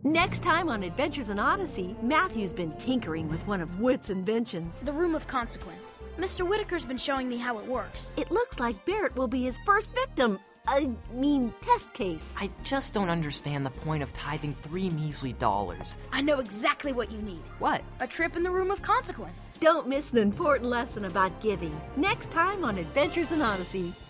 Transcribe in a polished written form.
Next time on Adventures in Odyssey, Matthew's been tinkering with one of Whit's inventions. The Room of Consequence. Mr. Whitaker's been showing me how it works. It looks like Barrett will be his first victim. Test case. I just don't understand the point of tithing $3 measly. I know exactly what you need. What? A trip in the Room of Consequence. Don't miss an important lesson about giving. Next time on Adventures in Odyssey.